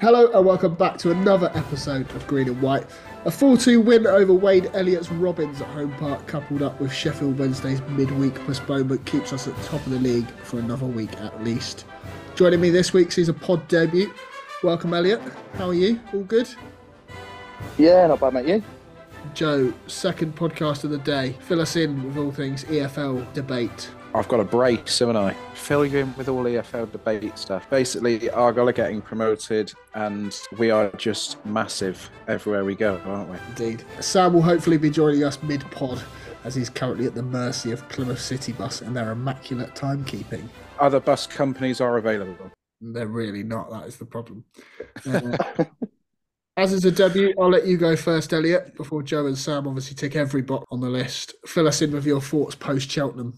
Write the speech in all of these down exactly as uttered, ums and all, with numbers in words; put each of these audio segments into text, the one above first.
Hello and welcome back to another episode of Green and White. A four two win over Wade Elliott's Robins at home park, coupled up with Sheffield Wednesday's midweek postponement, keeps us at the top of the league for another week at least. Joining me this week sees a pod debut. Welcome, Elliott. How are you? All good? Yeah, not bad, mate. You? Joe, second podcast of the day. Fill us in with all things E F L debate. I've got a brace, haven't I? Fill you in with all E F L debate stuff. Basically, Argyle are getting promoted and we are just massive everywhere we go, aren't we? Indeed. Sam will hopefully be joining us mid-pod as he's currently at the mercy of Plymouth City Bus and their immaculate timekeeping. Other bus companies are available. They're really not, that is the problem. Uh, as is a debut, I'll let you go first, Elliott, before Joe and Sam obviously tick every box on the list. Fill us in with your thoughts post-Cheltenham.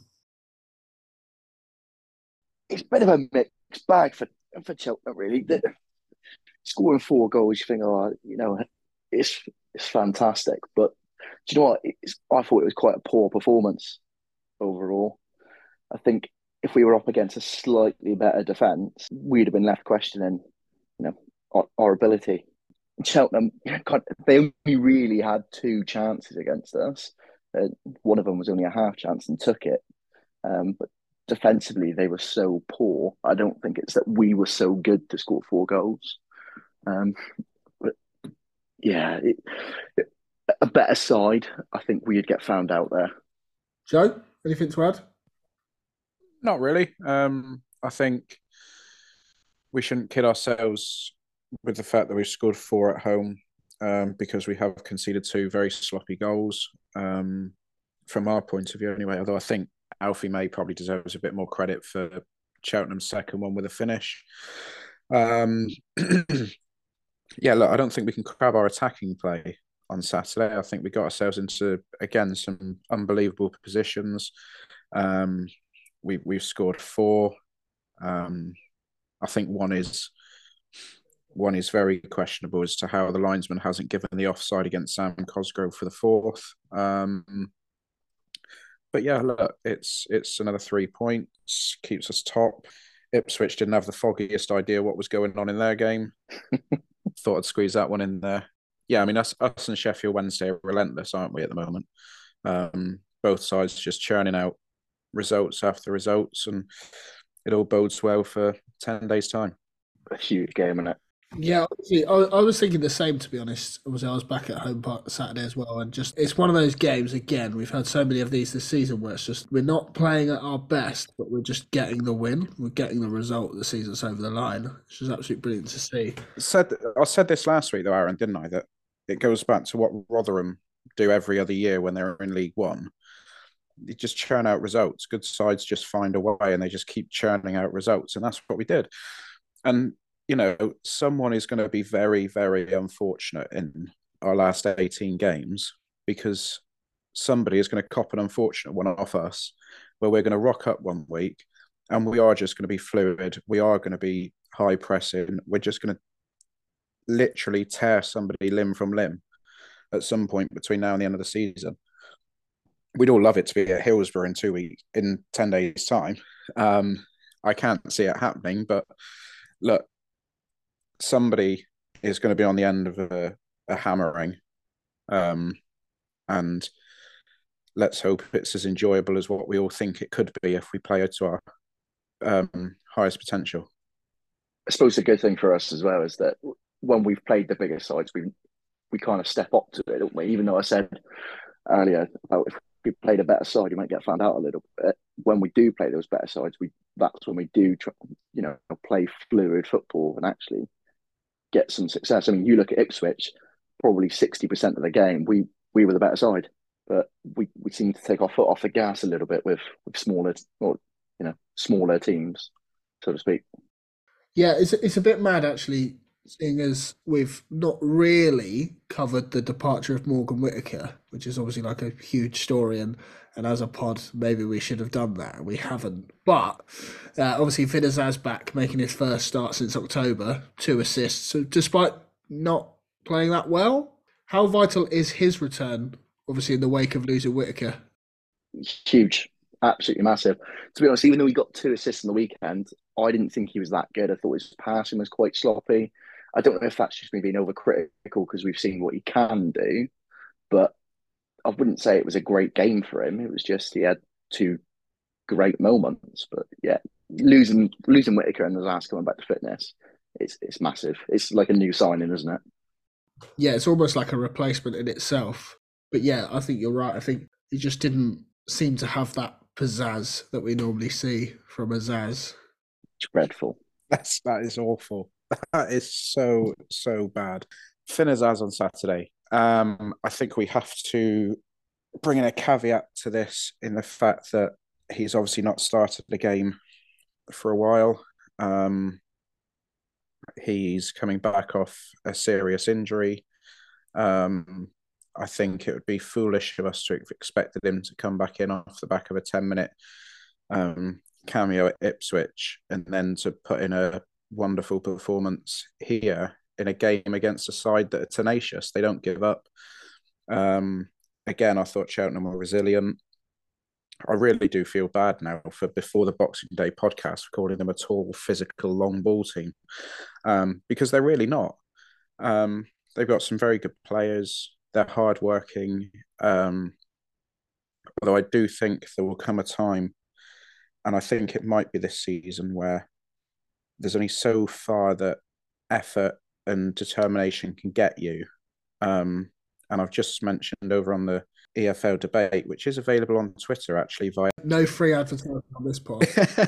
It's a bit of a mixed bag for for Cheltenham, really. The, scoring four goals, you think, oh, you know, it's it's fantastic. But do you know what? It's, I thought it was quite a poor performance overall. I think if we were up against a slightly better defence, we'd have been left questioning, you know, our, our ability. Cheltenham, they only really had two chances against us. Uh, one of them was only a half chance and took it. Um, but defensively, they were so poor. I don't think it's that we were so good to score four goals. Um, but yeah, it, it, a better side, I think we'd get found out there. Joe, anything to add? Not really. Um, I think we shouldn't kid ourselves with the fact that we've scored four at home um, because we have conceded two very sloppy goals um, from our point of view anyway, although I think Alfie May probably deserves a bit more credit for Cheltenham's second one with a finish. Um, yeah, look, I don't think we can crab our attacking play on Saturday. I think we got ourselves into, again, some unbelievable positions. Um, we, we've scored four. Um, I think one is one is very questionable as to how the linesman hasn't given the offside against Sam Cosgrove for the fourth. Um, But yeah, look, it's it's another three points, keeps us top. Ipswich didn't have the foggiest idea what was going on in their game. Thought I'd squeeze that one in there. Yeah, I mean, us, us and Sheffield Wednesday are relentless, aren't we, at the moment? Um, both sides just churning out results after results, and it all bodes well for ten days' time. A huge game, isn't it? Yeah, I, I was thinking the same, to be honest. Obviously, I was back at home park Saturday as well, and just it's one of those games, again, we've had so many of these this season where it's just, we're not playing at our best, but we're just getting the win. We're getting the result the season's over the line, which is absolutely brilliant to see. Said I said this last week, though, Aaron, didn't I? That it goes back to what Rotherham do every other year when they're in League One. They just churn out results. Good sides just find a way, and they just keep churning out results, and that's what we did. And you know, someone is going to be very, very unfortunate in our last eighteen games because somebody is going to cop an unfortunate one off us where we're going to rock up one week and we are just going to be fluid. We are going to be high pressing. We're just going to literally tear somebody limb from limb at some point between now and the end of the season. We'd all love it to be at Hillsborough in two weeks, in ten days' time. Um, I can't see it happening, but look, somebody is going to be on the end of a, a hammering. Um, and let's hope it's as enjoyable as what we all think it could be if we play it to our um, highest potential. I suppose the good thing for us as well is that when we've played the bigger sides, we we kind of step up to it, don't we? Even though I said earlier about if we played a better side, you might get found out a little bit. When we do play those better sides, we that's when we do, try, you know, play fluid football and actually get some success. I mean, you look at Ipswich, probably sixty percent of the game, we we were the better side, but we, we seem to take our foot off the gas a little bit with, with smaller, or you know, smaller teams, so to speak. Yeah, it's it's a bit mad actually, seeing as we've not really covered the departure of Morgan Whittaker, which is obviously like a huge story, and and as a pod, maybe we should have done that, and we haven't. But uh, obviously, Finn Azaz back, making his first start since October, two assists. So despite not playing that well, how vital is his return, obviously in the wake of losing Whittaker? Huge, absolutely massive. To be honest, even though he got two assists on the weekend, I didn't think he was that good. I thought his passing was quite sloppy. I don't know if that's just me being overcritical because we've seen what he can do, but I wouldn't say it was a great game for him. It was just he had two great moments. But yeah, losing losing Whitaker and Azaz coming back to fitness, it's it's massive. It's like a new signing, isn't it? Yeah, it's almost like a replacement in itself. But yeah, I think you're right. I think he just didn't seem to have that pizzazz that we normally see from Azaz. Dreadful. That's that is awful. That is so so bad. Finn Azaz on Saturday. Um, I think we have to bring in a caveat to this in the fact that he's obviously not started the game for a while. Um, he's coming back off a serious injury. Um, I think it would be foolish of us to have expected him to come back in off the back of a ten minute um, cameo at Ipswich and then to put in a wonderful performance here in a game against a side that are tenacious. They don't give up. Um, again, I thought Cheltenham were resilient. I really do feel bad now for before the Boxing Day podcast for calling them a tall, physical, long ball team um, because they're really not. Um, they've got some very good players. They're hardworking. Um, although I do think there will come a time, and I think it might be this season, where there's only so far that effort and determination can get you. Um, and I've just mentioned over on the E F L debate, which is available on Twitter actually via no free advertising on this pod.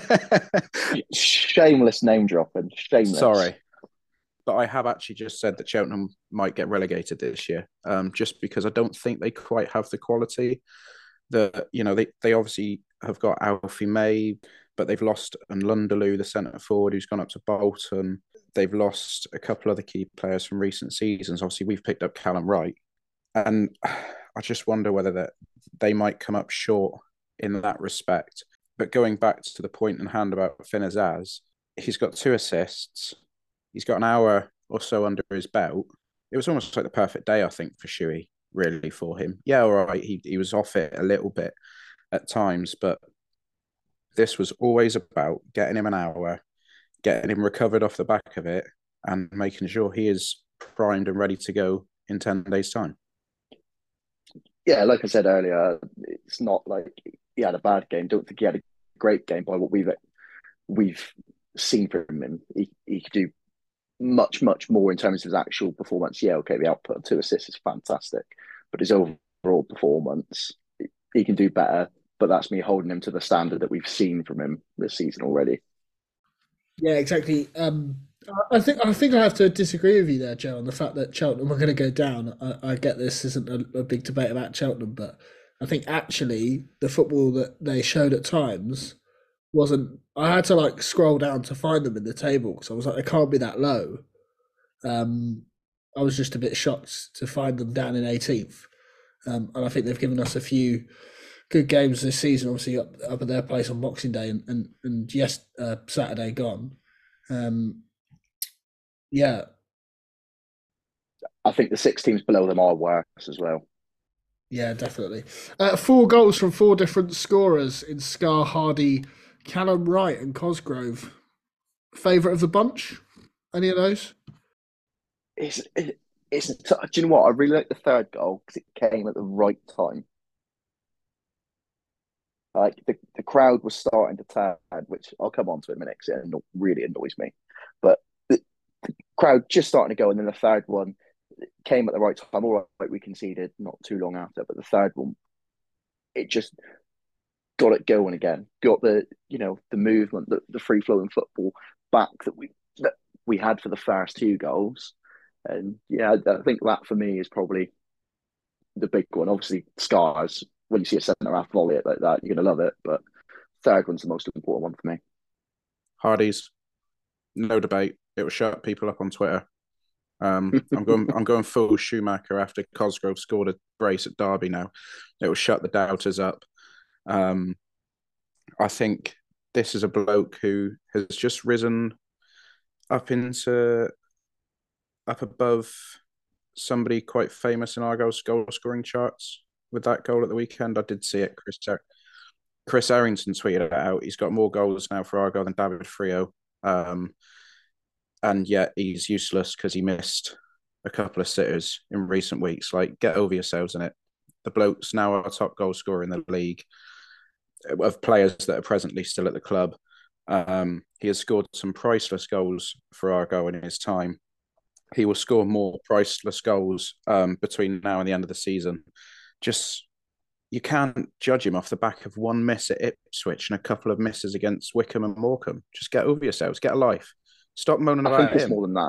Shameless name dropping. Shameless. Sorry. But I have actually just said that Cheltenham might get relegated this year, um, just because I don't think they quite have the quality that, you know, they, they obviously have got Alfie May, but they've lost Nlundulu, the centre forward, who's gone up to Bolton. They've lost a couple of the key players from recent seasons. Obviously, we've picked up Callum Wright. And I just wonder whether that they might come up short in that respect. But going back to the point in hand about Finn Azaz, he's got two assists. He's got an hour or so under his belt. It was almost like the perfect day, I think, for Shuey, really, for him. Yeah, all right, he, he was off it a little bit at times, but this was always about getting him an hour, getting him recovered off the back of it, and making sure he is primed and ready to go in ten days' time. Yeah, like I said earlier, it's not like he had a bad game. Don't think he had a great game by what we've we've seen from him. He he could do much, much more in terms of his actual performance. Yeah, okay, the output of two assists is fantastic, but his overall performance, he can do better. But that's me holding him to the standard that we've seen from him this season already. Yeah, exactly. Um, I think I think I have to disagree with you there, Joe, on the fact that Cheltenham are going to go down. I, I get this isn't a, a big debate about Cheltenham, but I think actually the football that they showed at times wasn't. I had to like scroll down to find them in the table because I was like, they can't be that low. Um, I was just a bit shocked to find them down in eighteenth, um, and I think they've given us a few good games this season. Obviously, up, up at their place on Boxing Day and and, and yes, uh, Saturday gone. Um, yeah, I think the six teams below them are worse as well. yeah, definitely. Uh, four goals from four different scorers in Scar, Hardy, Callum Wright, and Cosgrove. Favourite of the bunch? Any of those? It's it, it's. Do you know what? I really like the third goal because it came at the right time. Like the, the crowd was starting to turn, which I'll come on to in a minute because it really annoys me. But the, the crowd just starting to go, and then the third one came at the right time. All right, we conceded not too long after, but the third one, it just got it going again. Got the you know the movement, the, the free flowing football back that we that we had for the first two goals. And yeah, I think that for me is probably the big one. Obviously, Scars. When you see a centre half volley it like that, you're gonna love it. But third one's the most important one for me. Hardy's, no debate. It will shut people up on Twitter. Um, I'm going. I'm going full Schumacher after Cosgrove scored a brace at Derby. Now it will shut the doubters up. Um, I think this is a bloke who has just risen up into up above somebody quite famous in Argyle's goal scoring charts with that goal at the weekend. I did see it. Chris Chris Errington tweeted it out. He's got more goals now for Argyle than David Frio. Um, and yet he's useless because he missed a couple of sitters in recent weeks. Like, get over yourselves in it. The bloke's now our top goal scorer in the league of players that are presently still at the club. Um, he has scored some priceless goals for Argyle in his time. He will score more priceless goals um, between now and the end of the season. Just, you can't judge him off the back of one miss at Ipswich and a couple of misses against Wycombe and Morecambe. Just get over yourselves. Get a life. Stop moaning I about think it's him. more than that.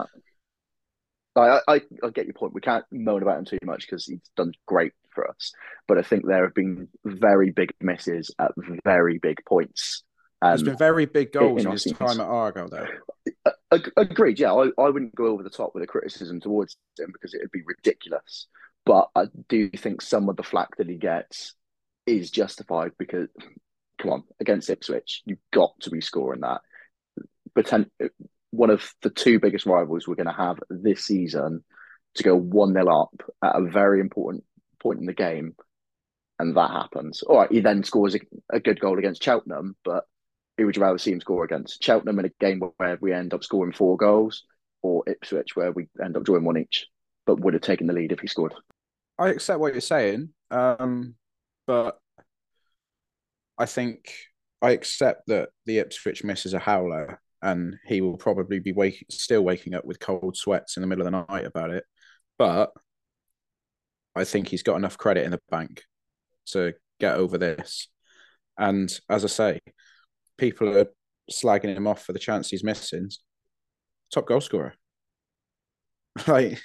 I, I, I get your point. We can't moan about him too much because he's done great for us. But I think there have been very big misses at very big points. Um, There's been very big goals in, in his seasons. time at Argyle, though. Uh, agreed. Yeah, I, I wouldn't go over the top with a criticism towards him because it would be ridiculous. But I do think some of the flack that he gets is justified because, come on, against Ipswich, you've got to be scoring that. Pretend, one of the two biggest rivals we're going to have this season to go one nil up at a very important point in the game, and that happens. All right, he then scores a, a good goal against Cheltenham, but who would you rather see him score against? Cheltenham in a game where we end up scoring four goals, or Ipswich where we end up drawing one each, but would have taken the lead if he scored? I accept what you're saying, um, but I think I accept that the Ipswich miss is a howler, and he will probably be wake, still waking up with cold sweats in the middle of the night about it. But I think he's got enough credit in the bank to get over this. And as I say, people are slagging him off for the chance he's missing. Top goal scorer. Like,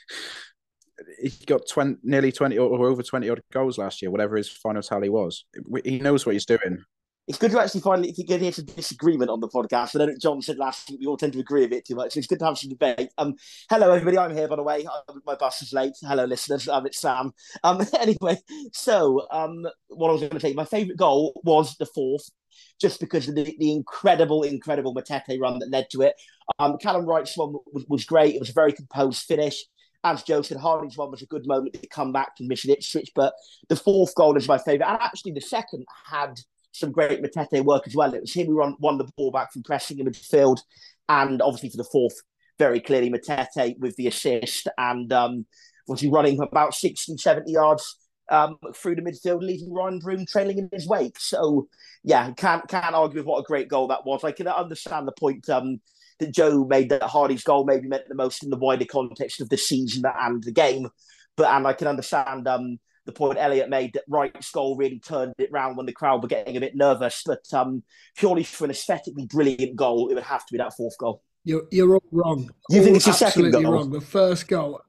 he got twenty, nearly twenty or over twenty odd goals last year, whatever his final tally was. He knows what he's doing. It's good to actually finally get here some disagreement on the podcast. I know that John said last week we all tend to agree a bit too much, so it's good to have some debate. Um, hello, everybody. I'm here, by the way. I'm, my bus is late. Hello, listeners. Um, it's Sam. Um, anyway, so um, what I was going to say, my favourite goal was the fourth, just because of the, the incredible, incredible Matete run that led to it. Um, Callum Wright's one was, was great. It was a very composed finish. As Joe said, Harding's one was a good moment to come back to mission Ipswich, but the fourth goal is my favourite. And actually, the second had some great Matete work as well. It was him who won, won the ball back from pressing in midfield, and obviously for the fourth, very clearly Matete with the assist, and um, was he running about sixty, seventy yards um, through the midfield, leaving Ryan Broom trailing in his wake. So, yeah, can't can't argue with what a great goal that was. I can understand the point um, that Joe made, that Hardy's goal maybe meant the most in the wider context of the season and the game, but and I can understand um, the point Elliot made that Wright's goal really turned it round when the crowd were getting a bit nervous. But um, purely for an aesthetically brilliant goal, it would have to be that fourth goal. You're you're all wrong. You all think it's the second absolutely goal? wrong. The first goal.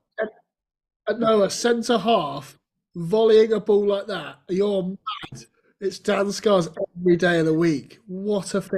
No, a centre half volleying a ball like that. You're mad. It's Dan Scars every day of the week. What a thing.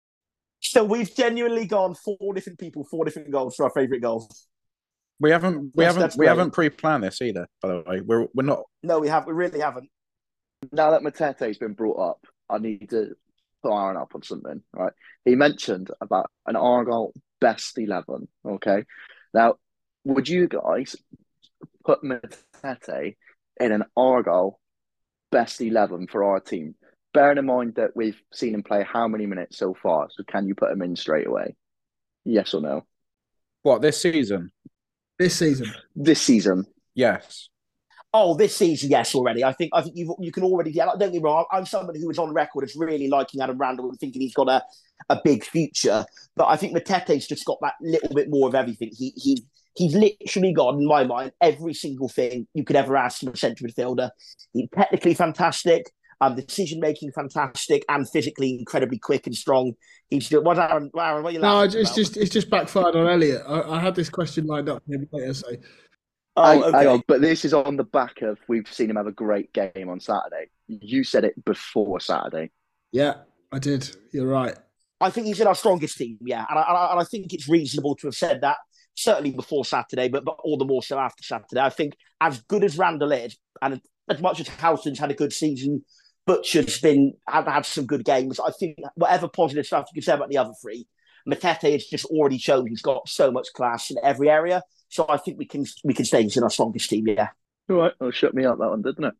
So we've genuinely gone four different people, four different goals for our favourite goals. We haven't, we Yes, haven't, that's we great. haven't pre-planned this either. By the way, we're we're not. No, we have. We really haven't. Now that Matete's been brought up, I need to put Aaron up on something, right? He mentioned about an Argyle best eleven, okay? Now, would you guys put Matete in an Argyle best eleven for our team? Bearing in mind that we've seen him play how many minutes so far, so can you put him in straight away? Yes or no? What, this season? This season. This season. Yes. Oh, this season, yes, already. I think I think you you can already. Yeah, don't get me wrong. I'm somebody who is on record as really liking Adam Randall and thinking he's got a, a big future. But I think Matete's just got that little bit more of everything. He he he's literally got, in my mind, every single thing you could ever ask from a centre midfielder. He's technically fantastic, um, decision making fantastic, and physically incredibly quick and strong. He's just, what Aaron? Aaron, what are you No, laughing it's about? just it's just backfired on Elliot. I, I had this question lined up for him later, so Oh, Hang- okay. hang on, but this is on the back of we've seen him have a great game on Saturday. You said it before Saturday. yeah, I did. You're right. I think he's in our strongest team, yeah, and I, and I, and I think it's reasonable to have said that certainly before Saturday, but, but all the more so after Saturday. I think as good as Randall is, and as much as Houghton's had a good season, Butcher's been had, had some good games. I think whatever positive stuff you can say about the other three, Matete has just already shown he's got so much class in every area. So I think we can we can say he's in our strongest team, yeah. All right, well, shut me up that one, didn't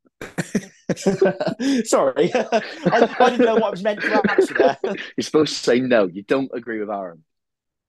it? Sorry, I, I didn't know what I was meant to answer there. You're supposed to say no. You don't agree with Aaron.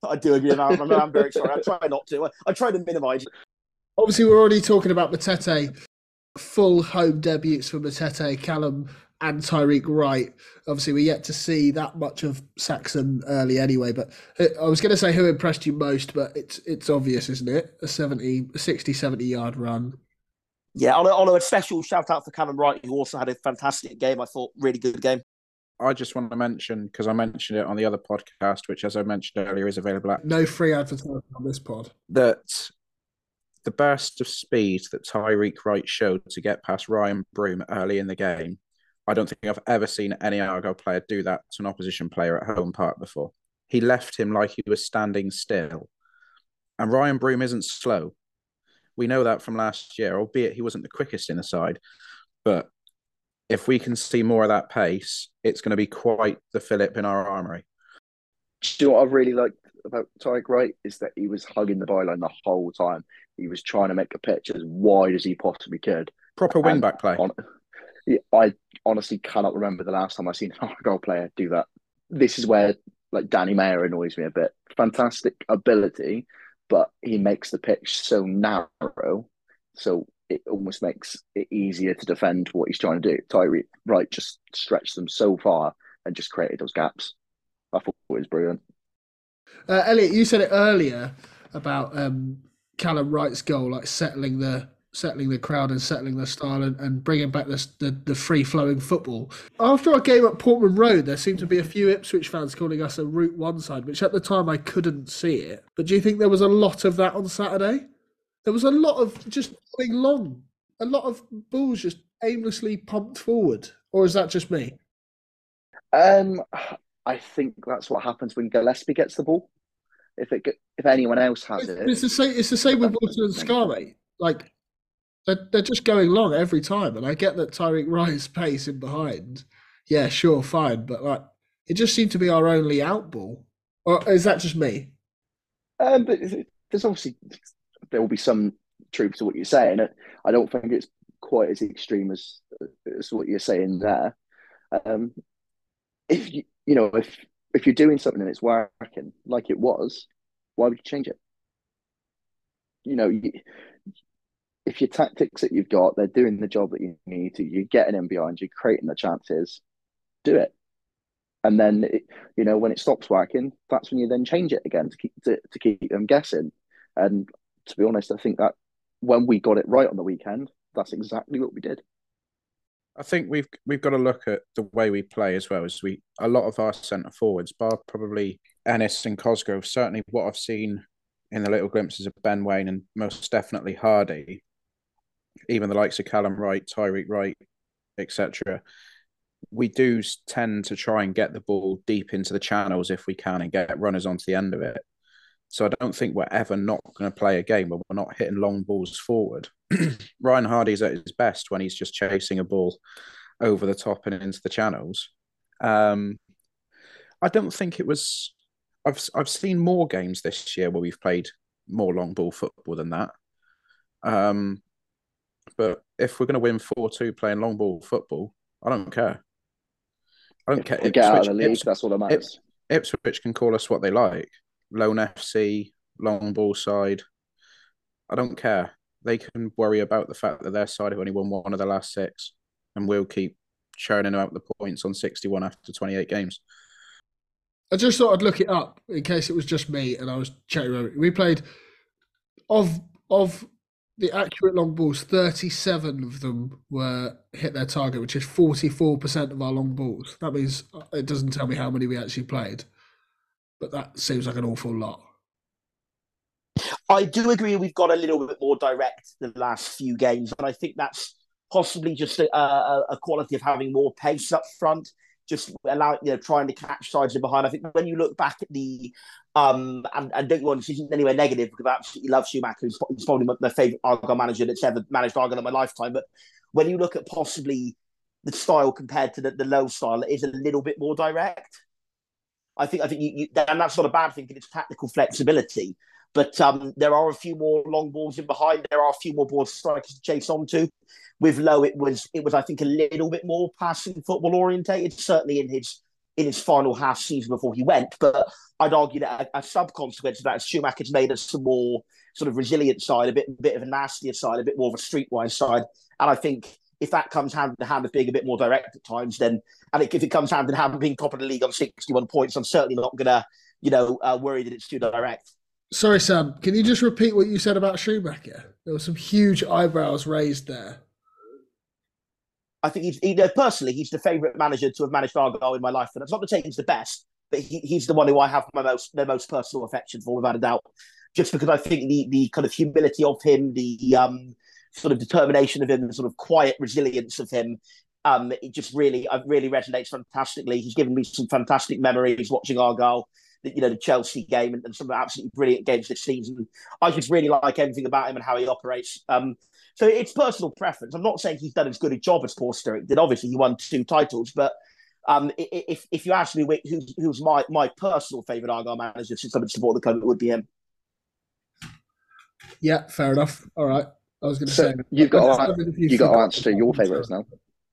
I do agree. I'm, I'm, I'm very sorry. I try not to. I, I try to minimise. Obviously, we're already talking about Matete. Full home debuts for Matete, Callum and Tyreek Wright. Obviously, we're yet to see that much of Saxon early anyway, but I was going to say who impressed you most, but it's it's obvious, isn't it? A seventy, sixty, seventy yard run. Yeah, on a, on a special shout out for Callum Wright, who also had a fantastic game. I thought, really good game. I just want to mention, because I mentioned it on the other podcast, which, as I mentioned earlier, is available at... No free advertising on this pod. That the burst of speed that Tyreek Wright showed to get past Ryan Broom early in the game, I don't think I've ever seen any Argyle player do that to an opposition player at home park before. He left him like he was standing still. And Ryan Broom isn't slow. We know that from last year, albeit he wasn't the quickest in the side. But if we can see more of that pace, it's going to be quite the fillip in our armoury. Do you know what I really liked about Tyreek Wright is that he was hugging the byline the whole time. He was trying to make a pitch as wide as he possibly could. Proper wing-back play. On, I honestly cannot remember the last time I've seen an Argyle player do that. This is where like Danny Mayer annoys me a bit. Fantastic ability, but he makes the pitch so narrow, so it almost makes it easier to defend what he's trying to do. Tyreek Wright just stretched them so far and just created those gaps. I thought it was brilliant. Uh, Elliot, you said it earlier about um, Callum Wright's goal, like settling the settling the crowd and settling the style and, and bringing back the, the, the free-flowing football. After our game at Portman Road, there seemed to be a few Ipswich fans calling us a Route One side, which at the time I couldn't see it. But do you think there was a lot of that on Saturday? There was a lot of just going long, a lot of balls just aimlessly pumped forward. Or is that just me? Um, I think that's what happens when Gillespie gets the ball. If it if anyone else has it, it's the same. It's the same with Walton and Scar, mate. Like they're, they're just going long every time, and I get that Tyreek Wright's pace in behind. Yeah, sure, fine, but like it just seemed to be our only out ball. Or is that just me? Um, but there's obviously there will be some truth to what you're saying. I don't think it's quite as extreme as as what you're saying there. Um, if you you know if if you're doing something and it's working like it was, why would you change it? You know, you, if your tactics that you've got, they're doing the job that you need to, you're getting in behind, you're creating the chances, do it. And then, it, you know, when it stops working, that's when you then change it again to keep to, to keep them guessing. And to be honest, I think that when we got it right on the weekend, that's exactly what we did. I think we've we've got to look at the way we play as well. As we a lot of our centre forwards, bar probably Ennis and Cosgrove, certainly what I've seen in the little glimpses of Ben Waine and most definitely Hardy, even the likes of Callum Wright, Tyreek Wright, et cetera. We do tend to try and get the ball deep into the channels if we can and get runners onto the end of it. So I don't think we're ever not going to play a game where we're not hitting long balls forward. Ryan Hardy's at his best when he's just chasing a ball over the top and into the channels. Um, I don't think it was... I've I've seen more games this year where we've played more long ball football than that. Um, but if we're going to win four two playing long ball football, I don't care. I don't care. If we get out of the league, Ipswich, that's all that matters. Ipswich can call us what they like. Lone F C, long ball side. I don't care. They can worry about the fact that their side have only won one of the last six, and we'll keep churning out the points on sixty-one after twenty-eight games. I just thought I'd look it up in case it was just me and I was chatting about it. We played, of of the accurate long balls, thirty-seven of them were hit their target, which is forty-four percent of our long balls. That means it doesn't tell me how many we actually played, but that seems like an awful lot. I do agree we've got a little bit more direct the last few games, and I think that's possibly just a, a, a quality of having more pace up front. Just allowing, you know, trying to catch sides in behind. I think when you look back at the, um, and, and don't want to see anywhere negative because I absolutely love Schumacher. He's probably my favourite Argyle manager that's ever managed Argyle in my lifetime. But when you look at possibly the style compared to the, the low style, it is a little bit more direct. I think I think you, you and that's not a bad thing. It's tactical flexibility. But um, there are a few more long balls in behind. There are a few more balls strikers to chase onto. With Lowe, it was, it was I think, a little bit more passing football orientated, certainly in his in his final half season before he went. But I'd argue that a, a sub consequence of that is Schumacher's made us some more sort of resilient side, a bit, bit of a nastier side, a bit more of a streetwise side. And I think if that comes hand in hand with being a bit more direct at times, then, and if it comes hand in hand with being top of the league on sixty-one points, I'm certainly not going to, you know, uh, worry that it's too direct. Sorry, Sam, can you just repeat what you said about Schumacher? There were some huge eyebrows raised there. I think he's, he, personally, he's the favourite manager to have managed Argyle in my life. And it's not to say he's the best, but he, he's the one who I have my most, the most personal affection for, without a doubt. Just because I think the the kind of humility of him, the um, sort of determination of him, the sort of quiet resilience of him, um, it just really, uh, really resonates fantastically. He's given me some fantastic memories watching Argyle, the, you know, the Chelsea game and, and some absolutely brilliant games this season. I just really like everything about him and how he operates. Um, so it's personal preference. I'm not saying he's done as good a job as Paul Sturrock did. Obviously, he won two titles, but um, if if you ask me who's, who's my, my personal favourite Argyle manager since I've been supporting the club, it would be him. Yeah, fair enough. All right. I was going to So say you've got to, you you've got to answer to your favourites now.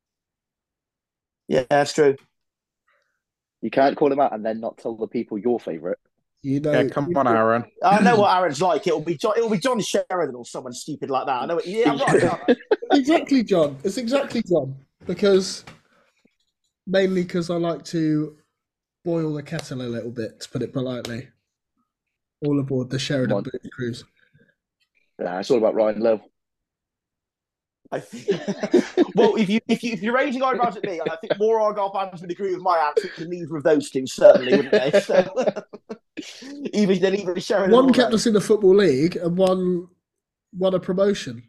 Yeah, that's true. You can't call him out and then not tell the people your favourite. You know, Yeah, come on, Aaron. I know what Aaron's like. It'll be John, it'll be John Sheridan or someone stupid like that. I know it. Yeah, I'm right. Exactly, John. It's exactly John. Because mainly because I like to boil the kettle a little bit, to put it politely. All aboard the Sheridan Booth cruise. Nah, it's all about Ryan Lowe. I think, well, if you if you if you're raising eyebrows at me, I think more Argyle fans would agree with my answer than either of those two, certainly, wouldn't they? So, even then, even Sheridan. One kept us in the Football League, and one won a promotion.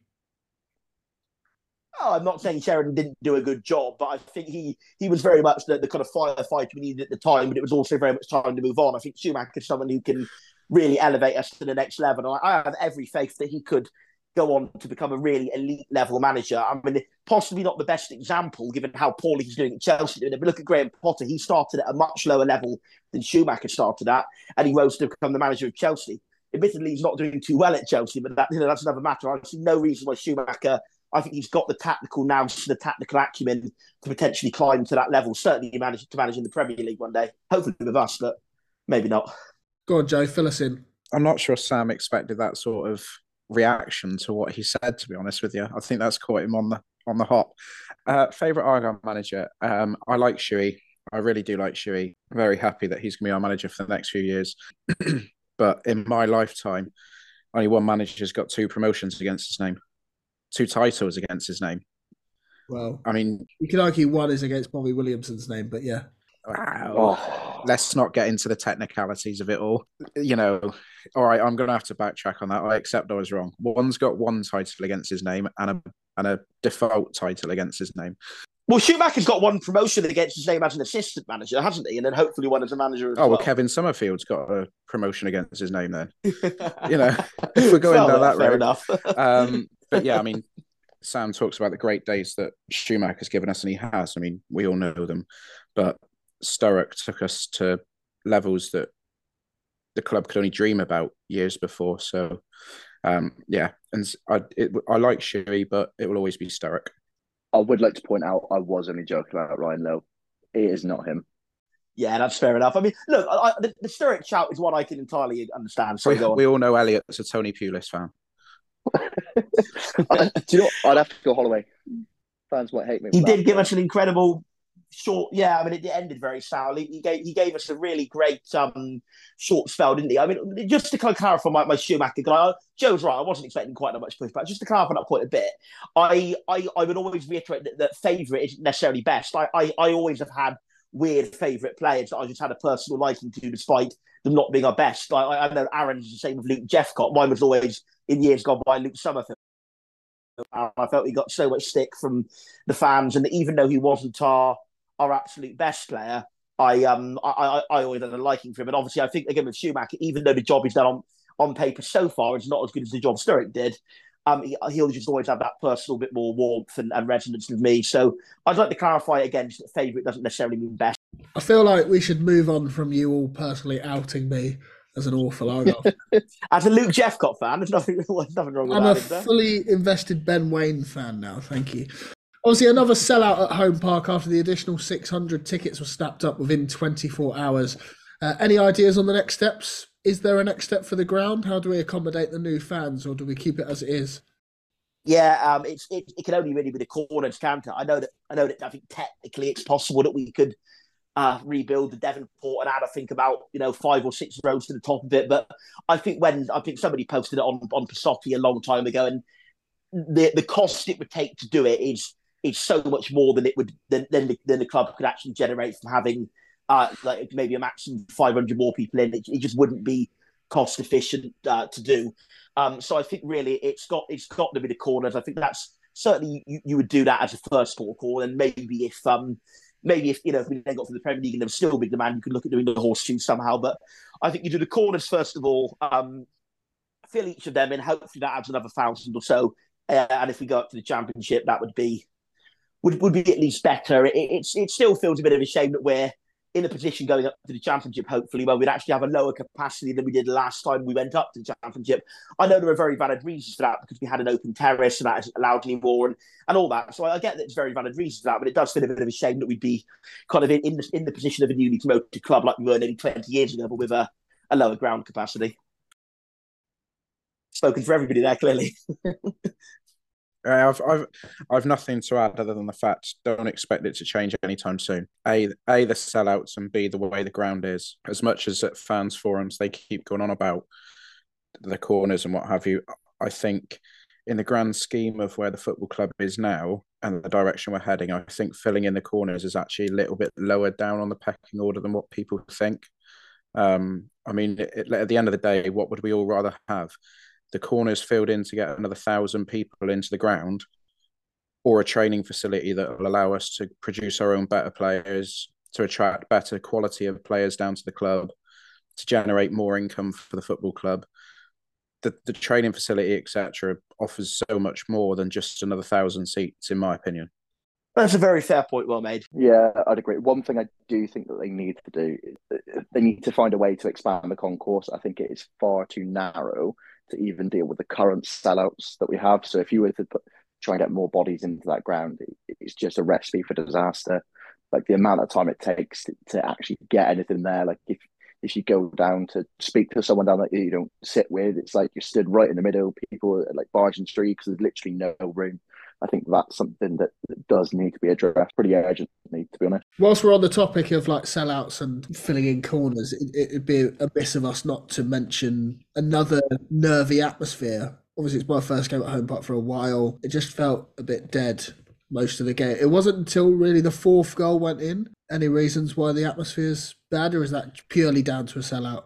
Oh, I'm not saying Sheridan didn't do a good job, but I think he he was very much the, the kind of firefighter we needed at the time, but it was also very much time to move on. I think Schumacher is someone who can really elevate us to the next level. And I have every faith that he could go on to become a really elite level manager. I mean, possibly not the best example given how poorly he's doing at Chelsea. But look at Graham Potter. He started at a much lower level than Schumacher started at, and he rose to become the manager of Chelsea. Admittedly, he's not doing too well at Chelsea, but that, you know, that's another matter. I see no reason why Schumacher, I think he's got the tactical nous, the tactical acumen to potentially climb to that level. Certainly manage to manage in the Premier League one day. Hopefully with us, but maybe not. Go on, Joe, fill us in. I'm not sure Sam expected that sort of reaction to what he said, to be honest with you. I think that's caught him on the on the hop. Uh, favourite Argyle manager? Um, I like Shuey. I really do like Shuey. I'm very happy that he's going to be our manager for the next few years. But in my lifetime, only one manager's got two promotions against his name. Two titles against his name. Well, I mean, you can argue one is against Bobby Williamson's name, but yeah. Wow. Oh. Let's not get into the technicalities of it all. You know, all right, I'm going to have to backtrack on that. I accept I was wrong. One's got one title against his name and a and a default title against his name. Well, Schumacher's got one promotion against his name as an assistant manager, hasn't he? And then hopefully one as a manager as oh, well. well, Kevin Summerfield's got a promotion against his name then. You know, if we're going well, down that fair road. enough. um, but yeah, I mean, Sam talks about the great days that Schumacher's given us, and he has. I mean, we all know them. But Sturrock took us to levels that the club could only dream about years before. So, um, yeah, and I it, I like Shuey, but it will always be Sturrock. I would like to point out I was only joking about Ryan Lowe. It is not him. Yeah, that's fair enough. I mean, look, I, I, the, the Sturrock shout is one I can entirely understand. So we, go on. we all know Elliot's a Tony Pulis fan. I, do you know what? I'd have to go Holloway. Fans might hate me. He for did that. give us an incredible short. Yeah, I mean, it ended very sourly. He gave he gave us a really great um, short spell, didn't he? I mean, just to kind of clarify my, my Schumacher guy, Joe's right. I wasn't expecting quite that much pushback. Just to clarify that point a bit, I I, I would always reiterate that, that favourite isn't necessarily best. I, I I always have had weird favourite players that I just had a personal liking to, despite them not being our best. Like, I, I know Aaron's the same with Luke Jeffcott. Mine was always in years gone by Luke Summerfield. I felt he got so much stick from the fans, and even though he wasn't our our absolute best player, I um I I, I always had a liking for him. And obviously, I think again with Schumacher, even though the job he's done on, on paper so far is not as good as the job Sturrock did, um he, he'll just always have that personal bit more warmth and, and resonance with me. So I'd like to clarify again that favourite doesn't necessarily mean best. I feel like we should move on from you all personally outing me as an awful Argyle. As a Luke Jeffcott fan, there's nothing, there's nothing wrong with I'm that. a is there? fully invested Ben Waine fan now. Thank you. Obviously, another sellout at Home Park after the additional six hundred tickets were snapped up within twenty-four hours. Uh, any ideas on the next steps? Is there a next step for the ground? How do we accommodate the new fans, or do we keep it as it is? Yeah, um, it's it, it can only really be the corners, can't it? I know that I know that I think technically it's possible that we could uh, rebuild the Devonport and add, I think, about you know five or six rows to the top of it. But I think when I think somebody posted it on on Passotti a long time ago, and the the cost it would take to do it is is so much more than it would than than the, than the club could actually generate from having uh, like maybe a maximum five hundred more people in. It, it just wouldn't be cost efficient uh, to do. Um, so I think really it's got it's got to be the corners. I think that's certainly you, you would do that as a first port of call, and maybe if um maybe if you know if we then got to the Premier League and there was still a big demand, you could look at doing the horseshoe somehow. But I think you do the corners first of all, um, fill each of them in. Hopefully that adds another thousand or so. Uh, and if we go up to the Championship, that would be would, would be at least better. It, it's it still feels a bit of a shame that we're in a position going up to the Championship, hopefully, where we'd actually have a lower capacity than we did last time we went up to the Championship. I know there are very valid reasons for that because we had an open terrace and that isn't allowed anymore and, and all that. So I get that it's very valid reasons for that, but it does feel a bit of a shame that we'd be kind of in, in, the, in the position of a newly promoted club like we were nearly twenty years ago, but with a, a lower ground capacity. Spoken for everybody there, clearly. I've I've I've nothing to add other than the fact don't expect it to change anytime soon. A a the sellouts and B the way the ground is. As much as at fans forums they keep going on about the corners and what have you, I think in the grand scheme of where the football club is now and the direction we're heading, I think filling in the corners is actually a little bit lower down on the pecking order than what people think. Um, I mean, it, at the end of the day, what would we all rather have? The corners filled in to get another thousand people into the ground, or a training facility that will allow us to produce our own better players, to attract better quality of players down to the club, to generate more income for the football club. The, the training facility, et cetera, offers so much more than just another thousand seats, in my opinion. That's a very fair point, well made. Yeah, I'd agree. One thing I do think that they need to do is they need to find a way to expand the concourse. I think it is far too narrow to even deal with the current sellouts that we have. So if you were to put, try and get more bodies into that ground, it, it's just a recipe for disaster. Like the amount of time it takes to, to actually get anything there. Like if if you go down to speak to someone down that you don't sit with, it's like you're stood right in the middle. People are like barging through because there's literally no room. I think that's something that, that does need to be addressed pretty urgently, to be honest. Whilst we're on the topic of like sellouts and filling in corners, it, it'd be amiss of us not to mention another nervy atmosphere. Obviously, it's my first game at Home Park for a while. It just felt a bit dead most of the game. It wasn't until really the fourth goal went in. Any reasons why the atmosphere's bad, or is that purely down to a sellout?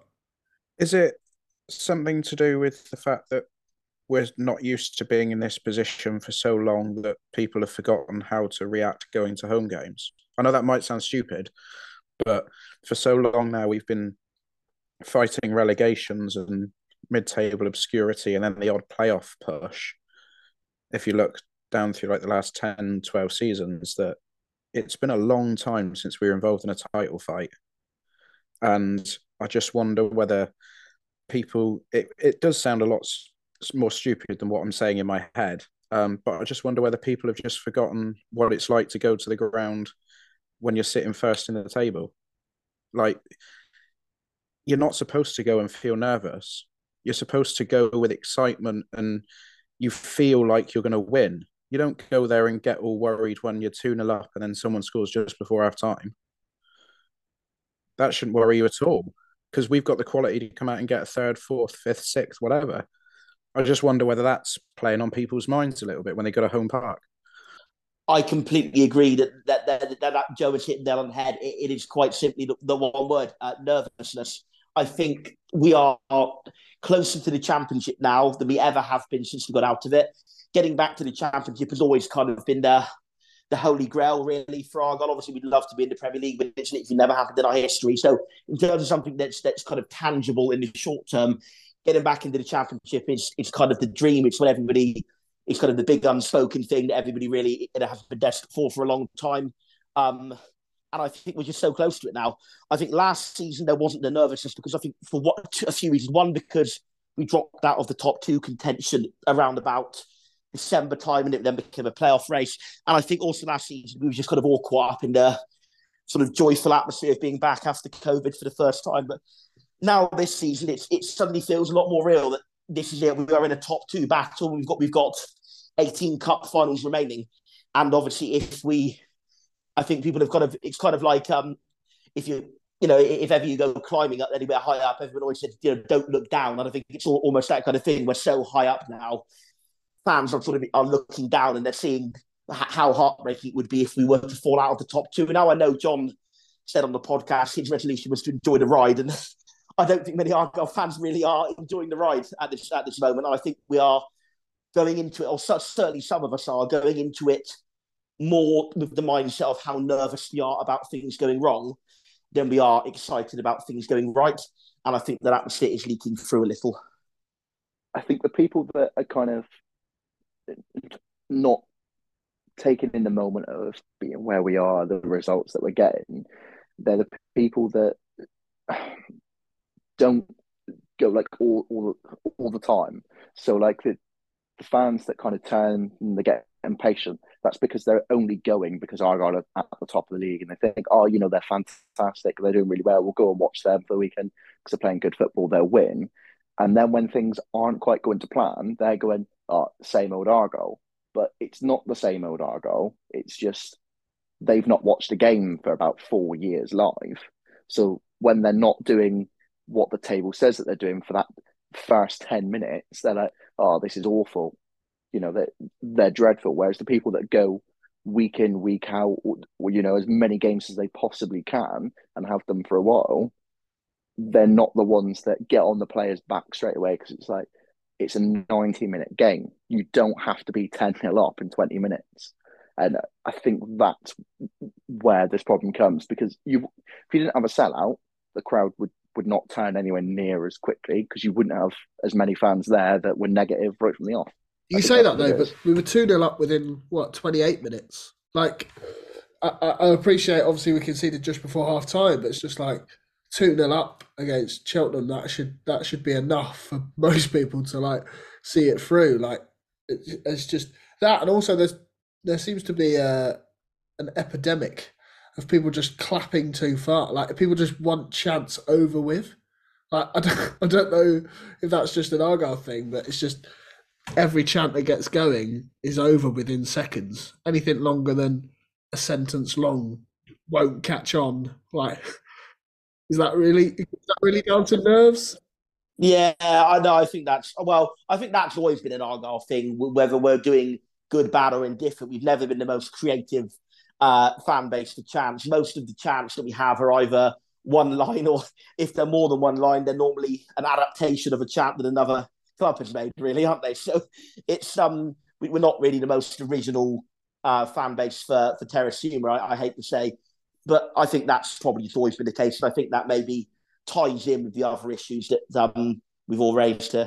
Is it something to do with the fact that we're not used to being in this position for so long that people have forgotten how to react going to home games? I know that might sound stupid, but for so long now we've been fighting relegations and mid-table obscurity and then the odd playoff push. If you look down through like the last ten, twelve seasons, that it's been a long time since we were involved in a title fight. And I just wonder whether people, it, it does sound a lot more stupid than what I'm saying in my head. Um, but I just wonder whether people have just forgotten what it's like to go to the ground when you're sitting first in the table. Like, you're not supposed to go and feel nervous. You're supposed to go with excitement and you feel like you're going to win. You don't go there and get all worried when you're two nil up and then someone scores just before half time. That shouldn't worry you at all because we've got the quality to come out and get a third, fourth, fifth, sixth, whatever. I just wonder whether that's playing on people's minds a little bit when they go to Home Park. I completely agree that that that, that, that Joe has hit the nail on the head. It, it is quite simply the, the one word, uh, nervousness. I think we are closer to the Championship now than we ever have been since we got out of it. Getting back to the Championship has always kind of been the the holy grail, really, for Argyle. Obviously, we'd love to be in the Premier League, but it's literally never happened in our history. So in terms of something that's that's kind of tangible in the short term, getting back into the Championship is is kind of the dream. It's what everybody, it's kind of the big unspoken thing that everybody really has been desperate for for a long time. Um, and I think we're just so close to it now. I think last season there wasn't the nervousness because I think for what a few reasons. One, because we dropped out of the top two contention around about December time, and it then became a playoff race. And I think also last season we were just kind of all caught up in the sort of joyful atmosphere of being back after COVID for the first time. But now this season, it's it suddenly feels a lot more real that this is it. We are in a top two battle. We've got we've got eighteen cup finals remaining, and obviously, if we, I think people have kind of it's kind of like um, if you you know if ever you go climbing up anywhere high up, everyone always said you know don't look down. And I think it's all, almost that kind of thing. We're so high up now. Fans are sort of are looking down and they're seeing how heartbreaking it would be if we were to fall out of the top two. And now I know John said on the podcast his resolution was to enjoy the ride, and I don't think many Argyle fans really are enjoying the ride at this at this moment. And I think we are going into it, or certainly some of us are going into it more with the mindset of how nervous we are about things going wrong than we are excited about things going right. And I think that atmosphere is leaking through a little. I think the people that are kind of not taking in the moment of being where we are, the results that we're getting, they're the people that don't go like all all, all the time. So like the, the fans that kind of turn and they get impatient, that's because they're only going because Argyle are at the top of the league and they think, oh, you know, they're fantastic, they're doing really well, we'll go and watch them for the weekend because they're playing good football, they'll win. And then when things aren't quite going to plan, they're going, oh, same old Argyle. But it's not the same old Argyle. It's just they've not watched a game for about four years live. So when they're not doing what the table says that they're doing for that first ten minutes, they're like, oh, this is awful. You know, they're, they're dreadful. Whereas the people that go week in, week out, or, you know, as many games as they possibly can and have them for a while, they're not the ones that get on the players' back straight away because it's like, it's a ninety minute game. You don't have to be ten nil up in twenty minutes. And I think that's where this problem comes because you, if you didn't have a sellout, the crowd would, would not turn anywhere near as quickly because you wouldn't have as many fans there that were negative right from the off. You say that though, but we were two nil up within, what, twenty-eight minutes? Like, I, I appreciate, obviously, we conceded just before half time, but it's just like two nil up against Cheltenham. That should that should be enough for most people to, like, see it through. Like, it, it's just that. And also, there's there seems to be a, an epidemic of people just clapping too far. Like, people just want chants over with. Like, I don't, I don't know if that's just an Argyle thing, but it's just every chant that gets going is over within seconds. Anything longer than a sentence long won't catch on. Like, is that really is that really down to nerves? Yeah, I know. I think that's well. I think that's always been an Argyle thing. Whether we're doing good, bad, or indifferent, we've never been the most creative uh, fan base for chants. Most of the chants that we have are either one line, or if they're more than one line, they're normally an adaptation of a chant that another club has made. Really, aren't they? So it's um, we're not really the most original uh, fan base for for Terrace Humour. I, I hate to say. But I think that's probably always been the case. And I think that maybe ties in with the other issues that um, we've all raised here.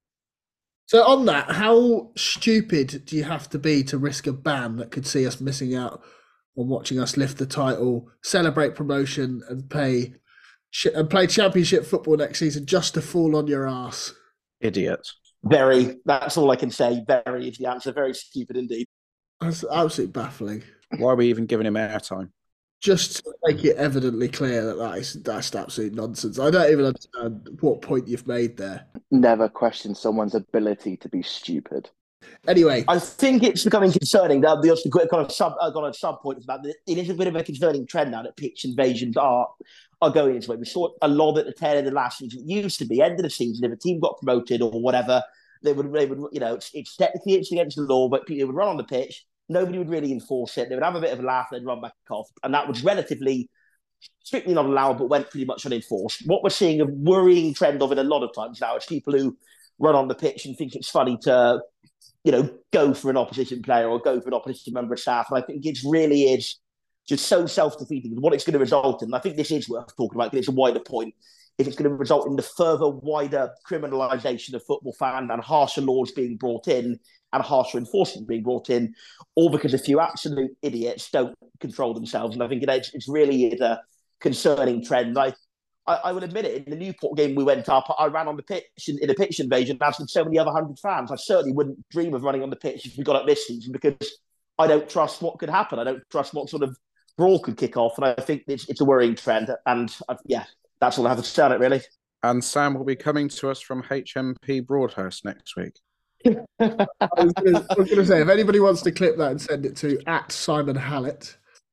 So on that, how stupid do you have to be to risk a ban that could see us missing out on watching us lift the title, celebrate promotion and play and play championship football next season just to fall on your ass? Idiot. Very. That's all I can say. Very is the answer. Very stupid indeed. That's absolutely baffling. Why are we even giving him airtime? Just to make it evidently clear that, that is, that's absolute nonsense. I don't even understand what point you've made there. Never question someone's ability to be stupid. Anyway, I think it's becoming concerning. The, the, the kind of sub, uh, kind of sub point is about it. It is a bit of a concerning trend now that pitch invasions are are going into it. We saw a lot at the tail end of the last season. It used to be end of the season if a team got promoted or whatever, they would they would you know it's, it's technically it's against the law, but people would run on the pitch. Nobody would really enforce it. They would have a bit of a laugh and then run back off. And that was relatively, strictly not allowed, but went pretty much unenforced. What we're seeing a worrying trend of it a lot of times now is people who run on the pitch and think it's funny to, you know, go for an opposition player or go for an opposition member of staff. And I think it really is just so self-defeating. What it's going to result in, and I think this is worth talking about because it's a wider point, if it's going to result in the further wider criminalisation of football fans and harsher laws being brought in and harsher enforcement being brought in, all because a few absolute idiots don't control themselves. And I think it's, it's really is a concerning trend. I, I, I will admit it, in the Newport game we went up, I ran on the pitch in, in a pitch invasion, as did so many other hundred fans. I certainly wouldn't dream of running on the pitch if we got up this season, because I don't trust what could happen. I don't trust what sort of brawl could kick off. And I think it's, it's a worrying trend. And uh, yeah, that's all I have to say on it, really. And Sam will be coming to us from H M P Broadhurst next week. I was going to say, if anybody wants to clip that and send it to at Simon Hallett.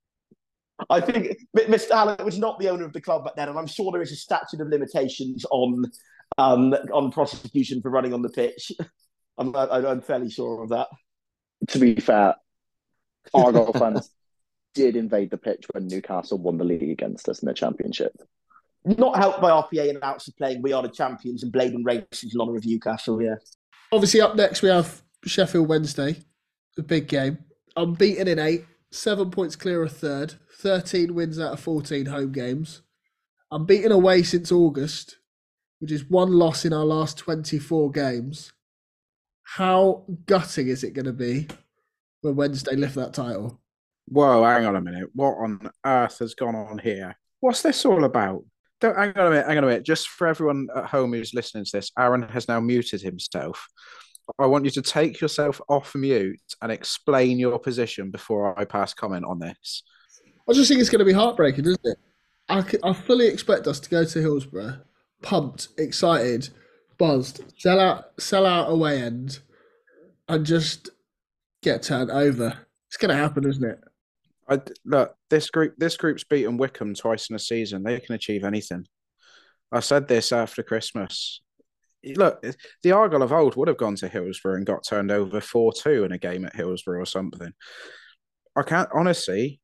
I think Mister Hallett was not the owner of the club back then, and I'm sure there is a statute of limitations on um, on prosecution for running on the pitch. I'm, I'm fairly sure of that. To be fair, Argyle fans did invade the pitch when Newcastle won the league against us in the Championship. Not helped by R P A announcing playing "We Are the Champions" and blading races in honour of Newcastle, yeah. Obviously, up next we have Sheffield Wednesday, the big game. Unbeaten in eight, seven points clear of third, thirteen wins out of fourteen home games. Unbeaten away since August, which is one loss in our last twenty-four games. How gutting is it going to be when Wednesday lift that title? Whoa, hang on a minute. What on earth has gone on here? What's this all about? Don't, hang on a minute, hang on a minute. Just for everyone at home who's listening to this, Aaron has now muted himself. I want you to take yourself off mute and explain your position before I pass comment on this. I just think it's going to be heartbreaking, isn't it? I, I fully expect us to go to Hillsborough, pumped, excited, buzzed, sell out, sell out away end, and just get turned over. It's going to happen, isn't it? I, look, this group, this group's beaten Wickham twice in a season. They can achieve anything. I said this after Christmas. Look, the Argyle of old would have gone to Hillsborough and got turned over four two in a game at Hillsborough or something. I can't, honestly,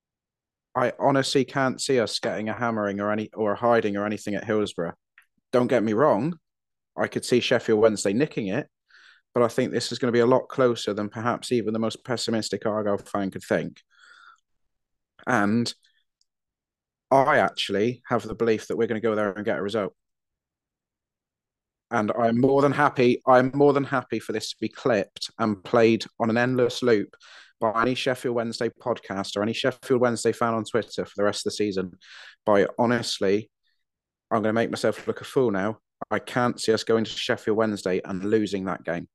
I honestly can't see us getting a hammering or any or a hiding or anything at Hillsborough. Don't get me wrong. I could see Sheffield Wednesday nicking it, but I think this is going to be a lot closer than perhaps even the most pessimistic Argyle fan could think. And I actually have the belief that we're going to go there and get a result. And I'm more than happy. I'm more than happy for this to be clipped and played on an endless loop by any Sheffield Wednesday podcast or any Sheffield Wednesday fan on Twitter for the rest of the season. By honestly, I'm going to make myself look a fool now. I can't see us going to Sheffield Wednesday and losing that game.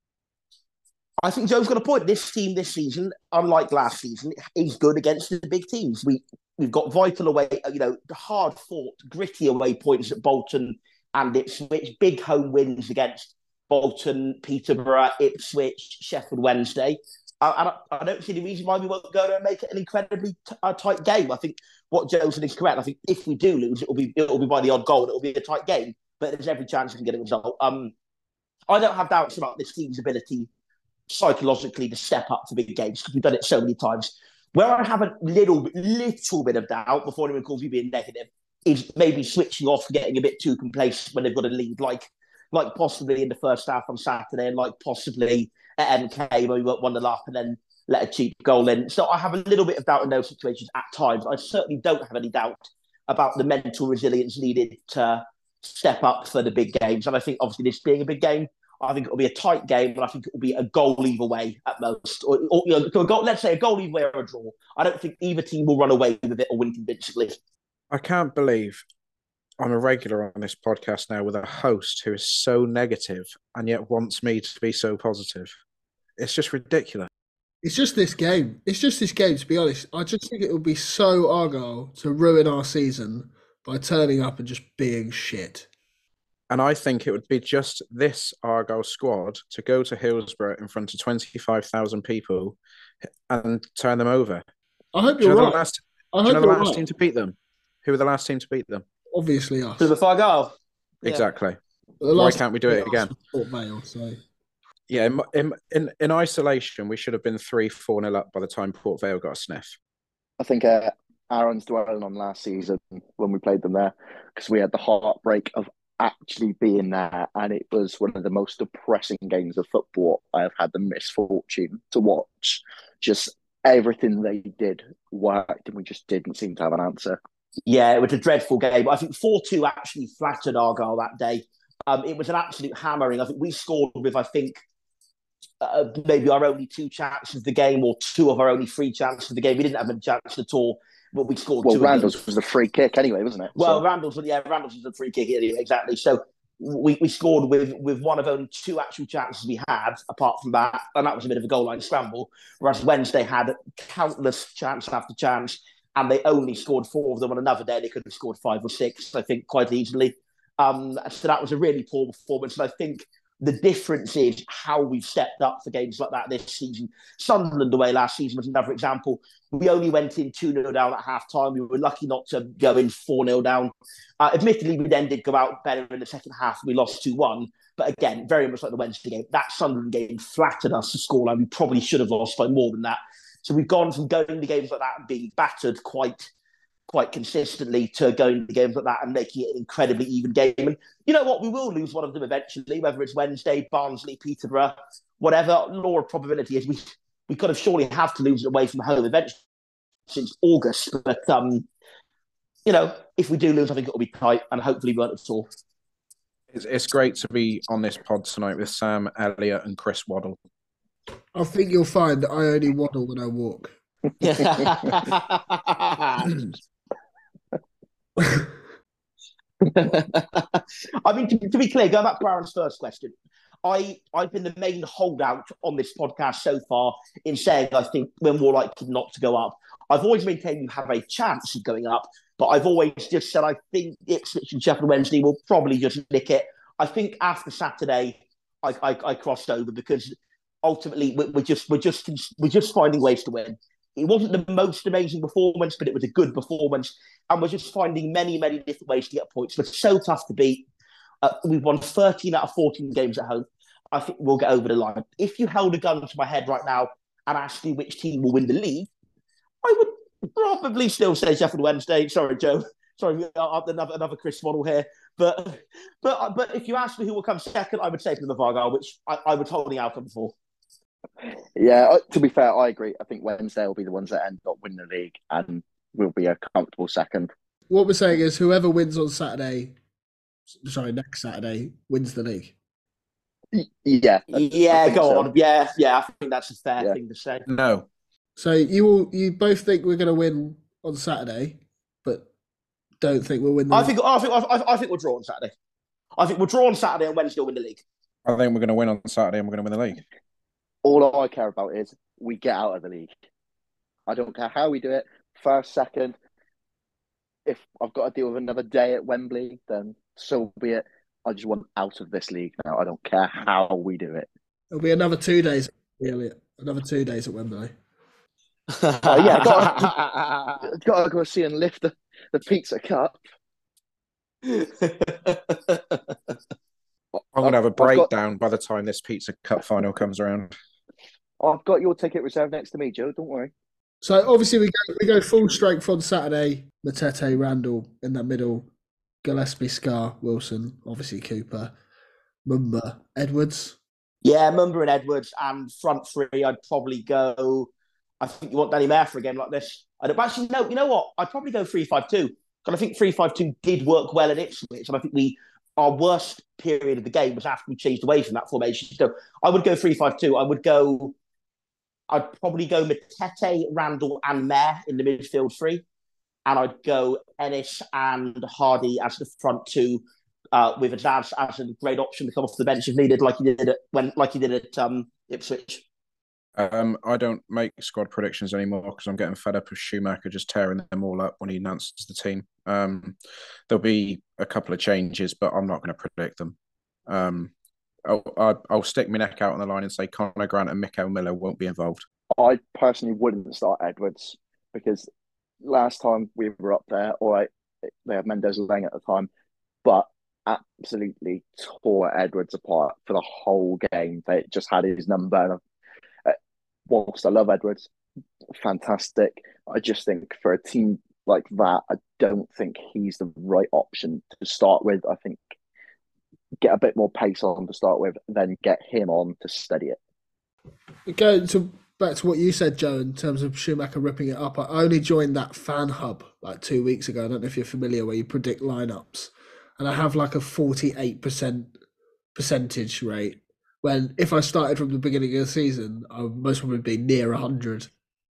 I think Joe's got a point. This team this season, unlike last season, is good against the big teams. We we've got vital away, you know, hard fought, gritty away points at Bolton and Ipswich, big home wins against Bolton, Peterborough, Ipswich, Sheffield Wednesday. Uh, and I, I don't see any reason why we won't go there and make it an incredibly t- uh, tight game. I think what Joe said is correct. I think if we do lose, it will be it will be by the odd goal. It will be a tight game, but there's every chance we can get a result. Um, I don't have doubts about this team's ability psychologically to step up to big games because we've done it so many times. Where I have a little, little bit of doubt before anyone calls me being negative is maybe switching off, getting a bit too complacent when they've got a lead, like like possibly in the first half on Saturday, and like possibly at M K where we won the lap and then let a cheap goal in. So I have a little bit of doubt in those situations at times. I certainly don't have any doubt about the mental resilience needed to step up for the big games. And I think obviously this being a big game, I think it'll be a tight game, and I think it'll be a goal either way at most. Or, or you know, a goal, let's say a goal either way or a draw. I don't think either team will run away with it or win convincingly. I can't believe I'm a regular on this podcast now with a host who is so negative and yet wants me to be so positive. It's just ridiculous. It's just this game. It's just this game, to be honest. I just think it would be so Argyle to ruin our season by turning up and just being shit. And I think it would be just this Argyle squad to go to Hillsborough in front of twenty-five thousand people and turn them over. I hope do you're you know right. The last, I do hope you know the you're last right. team to beat them? Who were the last team to beat them? Obviously us. To the Argyle. Yeah. Exactly. Why Why can't we do it again? Port Vale, so. Yeah, in, in in isolation, we should have been three, four nil up by the time Port Vale got a sniff. I think uh, Aaron's dwelling on last season when we played them there because we had the heartbreak of actually being there, and it was one of the most depressing games of football I have had the misfortune to watch. Just everything they did worked, and we just didn't seem to have an answer. Yeah, it was a dreadful game. I think four two actually flattered Argyle that day. Um, it was an absolute hammering. I think we scored with, I think, uh, maybe our only two chances of the game or two of our only three chances of the game. We didn't have a chance at all. Well, we scored Well, two Randall's of them. was the free kick anyway, wasn't it? Well, So, Randall's, yeah, Randall's was a free kick anyway, exactly. So we, we scored with with one of only two actual chances we had, apart from that, and that was a bit of a goal line scramble. Whereas Wednesday had countless chance after chance, and they only scored four of them on another day. They could have scored five or six, I think, quite easily. Um, so that was a really poor performance, and I think the difference is how we've stepped up for games like that this season. Sunderland away last season was another example. We only went in two nil down at half time. We were lucky not to go in four nil down. Uh, admittedly, we then did go out better in the second half. We lost two one. But again, very much like the Wednesday game, that Sunderland game flattered us to scoreline. We probably should have lost by more than that. So we've gone from going to games like that and being battered quite quite consistently to going to games like that and making it an incredibly even game. And you know what? We will lose one of them eventually, whether it's Wednesday, Barnsley, Peterborough, whatever. Law of probability is we we kind of surely have to lose it away from home eventually since August. But, um, you know, if we do lose, I think it'll be tight and hopefully we won't at all. It's, it's great to be on this pod tonight with Sam, Elliot and Chris Waddle. I think you'll find that I only waddle when I walk. I mean, to, to be clear, going back to Aaron's first question, I, I've been the main holdout on this podcast so far in saying I think we're more likely not to go up. I've always maintained you have a chance of going up, but I've always just said I think Ipswich and Sheffield Wednesday will probably just nick it. I think after Saturday, I, I, I crossed over because ultimately we're, we're just we're just we're just finding ways to win. It wasn't the most amazing performance, but it was a good performance. And we're just finding many, many different ways to get points. We're so tough to beat. Uh, we've won thirteen out of fourteen games at home. I think we'll get over the line. If you held a gun to my head right now and asked me which team will win the league, I would probably still say Sheffield Wednesday. Sorry, Joe. Sorry, another, another Chris Waddle here. But but but if you asked me who will come second, I would say Plymouth Argyle, which I, I was holding out on before. Yeah, to be fair, I agree. I think Wednesday will be the ones that end up winning the league and will be a comfortable second. What we're saying is whoever wins on Saturday, sorry, next Saturday, wins the league. Yeah. Yeah, go so. on. Yeah, yeah, I think that's a fair yeah. thing to say. No. So you all, you both think we're going to win on Saturday, but don't think we'll win the I league? think I think I, I think we'll draw on Saturday. I think we'll draw on Saturday and Wednesday will win the league. I think we're going to win on Saturday and we're going to win the league. All I care about is we get out of the league. I don't care how we do it. First, second. If I've got to deal with another day at Wembley, then so be it. I just want out of this league now. I don't care how we do it. It'll be another two days, Elliot. Another two days at Wembley. Oh yeah, got to, got to go see and lift the, the pizza cup. I'm going to have a breakdown got, by the time this Pizza Cup final comes around. I've got your ticket reserved next to me, Joe. Don't worry. So obviously we go we go full strength on Saturday. Matete, Randall in that middle. Gillespie, Scar, Wilson, obviously Cooper, Mumba, Edwards. Yeah, Mumba and Edwards, and front three. I'd probably go. I think you want Danny Mayer for a game like this. I don't actually no. You know what? I'd probably go three five two. Because I think three five two did work well in Ipswich, and I think we our worst period of the game was after we changed away from that formation. So I would go three five two. I would go. I'd probably go Matete, Randall, and Mayer in the midfield three, and I'd go Ennis and Hardy as the front two, uh, with Adaz as a great option to come off the bench if needed, like he did at when like he did at um, Ipswich. Um, I don't make squad predictions anymore because I'm getting fed up with Schumacher just tearing them all up when he announces the team. Um, there'll be a couple of changes, but I'm not going to predict them. Um, I'll, I'll stick my neck out on the line and say Connor Grant and Mikael Miller won't be involved. I personally wouldn't start Edwards because last time we were up there, all right, they had Mendoza Lang at the time, but absolutely tore Edwards apart for the whole game. They just had his number. And uh, whilst I love Edwards, fantastic, I just think for a team like that, I don't think he's the right option to start with. I think get a bit more pace on to start with, then get him on to steady it. Going to back to what you said, Joe, in terms of Schumacher ripping it up. I only joined that fan hub like two weeks ago. I don't know if you're familiar, where you predict lineups, and I have like a forty-eight percent percentage rate. When if I started from the beginning of the season, I would most probably be near one hundred.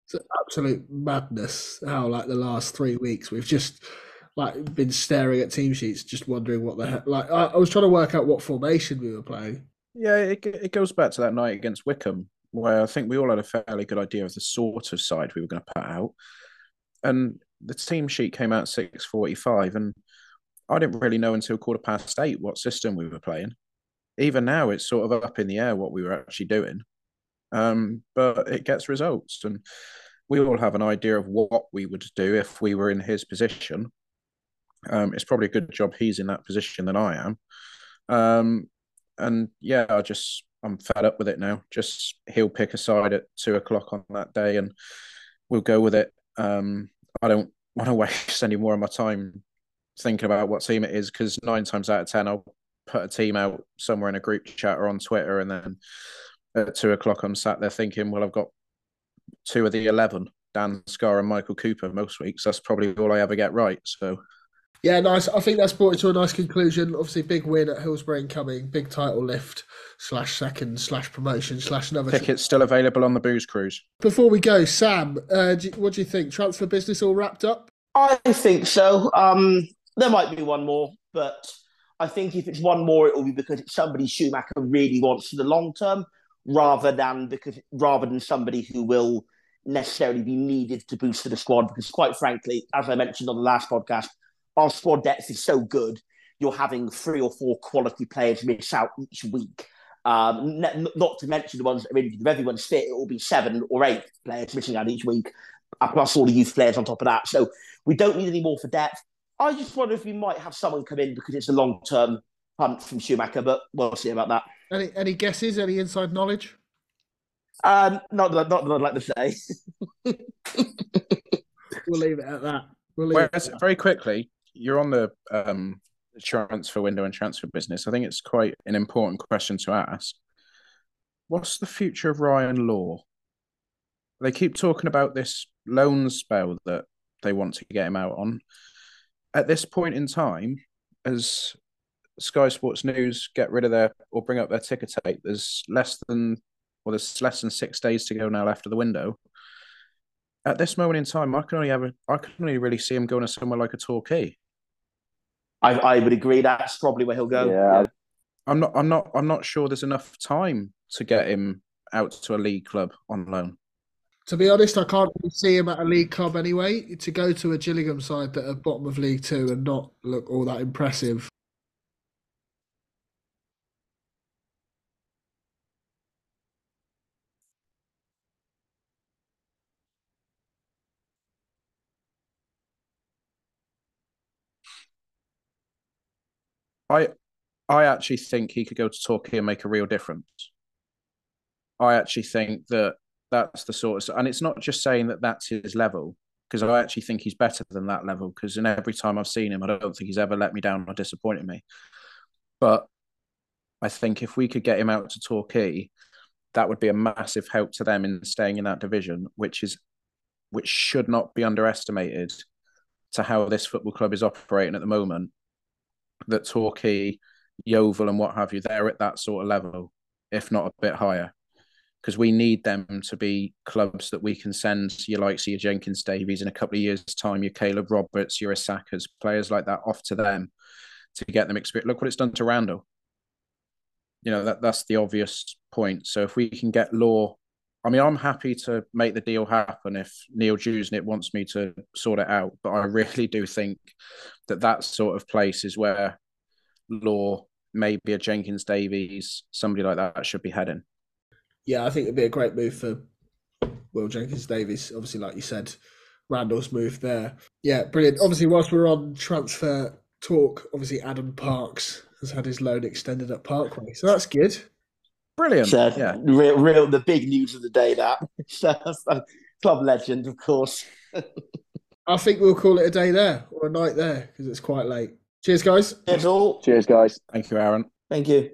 It's absolute madness how, like, the last three weeks we've just like been staring at team sheets, just wondering what the heck. Like, I, I was trying to work out what formation we were playing. Yeah, it it goes back to that night against Wickham, where I think we all had a fairly good idea of the sort of side we were going to put out, and the team sheet came out six forty-five, and I didn't really know until quarter past eight what system we were playing. Even now, it's sort of up in the air what we were actually doing. Um, but it gets results, and we all have an idea of what we would do if we were in his position. Um, it's probably a good job he's in that position than I am. Um, and yeah, I just I'm fed up with it now. Just he'll pick a side at two o'clock on that day, and we'll go with it. Um, I don't want to waste any more of my time thinking about what team it is, because nine times out of ten I'll put a team out somewhere in a group chat or on Twitter, and then at two o'clock I'm sat there thinking, well, I've got two of the eleven, Dan Scarr and Michael Cooper most weeks. That's probably all I ever get right. So yeah, nice. I think that's brought it to a nice conclusion. Obviously, big win at Hillsborough incoming, big title lift slash second slash promotion slash another. Tickets still available on the Booze Cruise. Before we go, Sam, uh, do, what do you think? Transfer business all wrapped up? I think so. Um, there might be one more, but I think if it's one more, it will be because it's somebody Schumacher really wants for the long term, rather than because rather than somebody who will necessarily be needed to boost the squad. Because quite frankly, as I mentioned on the last podcast, our squad depth is so good, you're having three or four quality players miss out each week. Um, n- not to mention the ones that are injured. If everyone's fit, it will be seven or eight players missing out each week, plus all the youth players on top of that. So we don't need any more for depth. I just wonder if we might have someone come in because it's a long-term hunt from Schumacher, but we'll see about that. Any any guesses? Any inside knowledge? Um, not, not, not that I'd like to say. We'll leave it at that. We'll leave Whereas, it at very quickly, you're on the um, transfer window and transfer business. I think it's quite an important question to ask. What's the future of Ryan Law? They keep talking about this loan spell that they want to get him out on. At this point in time, as Sky Sports News get rid of their or bring up their ticker tape, there's less than well, there's less than six days to go now left of the window. At this moment in time, I can only have a, I can only really see him going to somewhere like a Torquay. I, I would agree that's probably where he'll go. Yeah. I'm not, I'm not, I'm not sure there's enough time to get him out to a league club on loan. To be honest, I can't really see him at a league club anyway. To go to a Gillingham side that are bottom of League Two and not look all that impressive. I, I actually think he could go to Torquay and make a real difference. I actually think that that's the sort of, and it's not just saying that that's his level, because I actually think he's better than that level, because in every time I've seen him, I don't think he's ever let me down or disappointed me. But I think if we could get him out to Torquay, that would be a massive help to them in staying in that division, which is which should not be underestimated to how this football club is operating at the moment. That Torquay, Yeovil and what have you, they're at that sort of level, if not a bit higher. Because we need them to be clubs that we can send your likes of your Jenkins Davies in a couple of years' time, your Caleb Roberts, your Isakas, players like that off to them to get them experience. Look what it's done to Randall. You know, that that's the obvious point. So if we can get Law, I mean, I'm happy to make the deal happen if Neil Jusnit wants me to sort it out. But I really do think that that sort of place is where Law, maybe a Jenkins Davies, somebody like that should be heading. Yeah, I think it'd be a great move for Will Jenkins Davies. Obviously, like you said, Randall's move there. Yeah, brilliant. Obviously, whilst we're on transfer talk, obviously Adam Parks has had his loan extended at Parkway, so that's good. Brilliant. So, yeah, real, real, the big news of the day. That so, club legend, of course. I think we'll call it a day there or a night there because it's quite late. Cheers, guys. That's all. Cheers, guys. Thank you, Aaron. Thank you.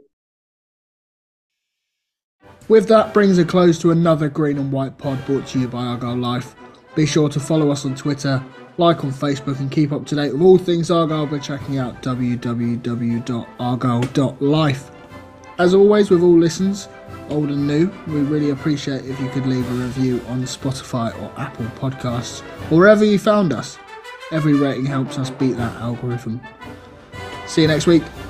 With that brings a close to another Green and White pod brought to you by Argyle Life. Be sure to follow us on Twitter, like on Facebook, and keep up to date with all things Argyle by checking out w w w dot argyle dot life. as always, with all listens, old and new, we really appreciate if you could leave a review on Spotify or Apple Podcasts, or wherever you found us. Every rating helps us beat that algorithm. See you next week.